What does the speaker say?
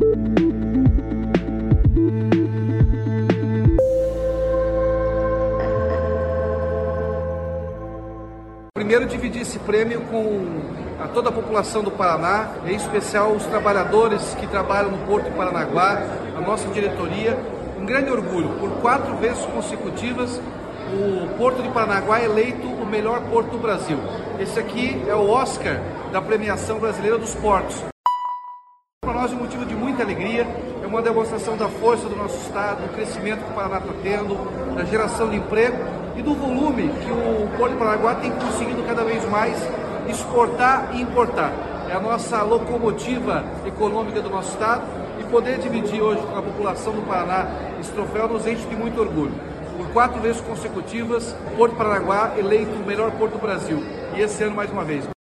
Primeiro, dividir esse prêmio com toda a população do Paraná, em especial os trabalhadores que trabalham no Porto de Paranaguá, a nossa diretoria. Um grande orgulho, por 4 vezes consecutivas, o Porto de Paranaguá é eleito o melhor porto do Brasil. Esse aqui é o Oscar da premiação brasileira dos portos. Para nós é um motivo de muita alegria, é uma demonstração da força do nosso estado, do crescimento que o Paraná está tendo, da geração de emprego e do volume que o Porto de Paranaguá tem conseguido cada vez mais exportar e importar. É a nossa locomotiva econômica do nosso estado e poder dividir hoje com a população do Paraná esse troféu nos enche de muito orgulho. Por 4 vezes consecutivas, o Porto de Paranaguá eleito o melhor porto do Brasil. E esse ano mais uma vez.